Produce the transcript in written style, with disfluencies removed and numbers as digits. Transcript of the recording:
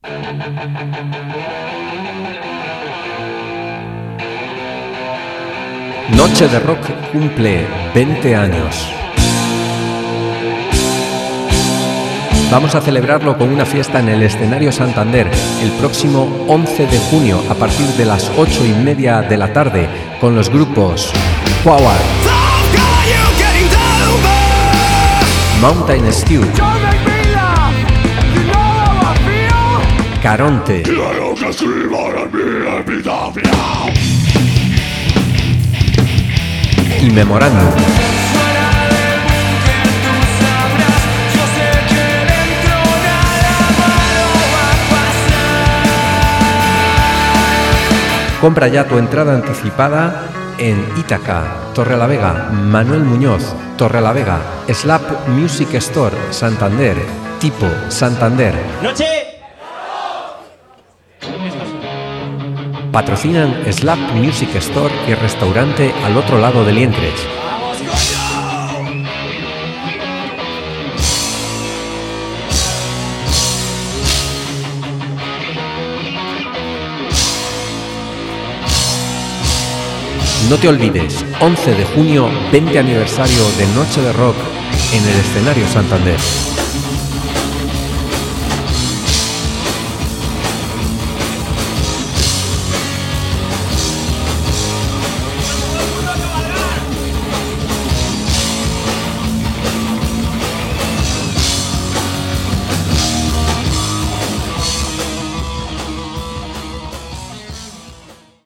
Noche de Rock cumple 20 años. Vamos a celebrarlo con una fiesta en el Escenario Santander el próximo 11 de junio a partir de las 8:30 de la tarde con los grupos Power, Mountain Stew, Caronte y Memorandum. Compra ya tu entrada anticipada en Ítaca, Torrelavega, Manuel Muñoz, Torrelavega, Slap Music Store, Santander, Tipo, Santander. ¡Noche! Patrocinan Slap Music Store y restaurante al otro lado de Lientres. No te olvides, 11 de junio, 20 aniversario de Noche de Rock en el Escenario Santander.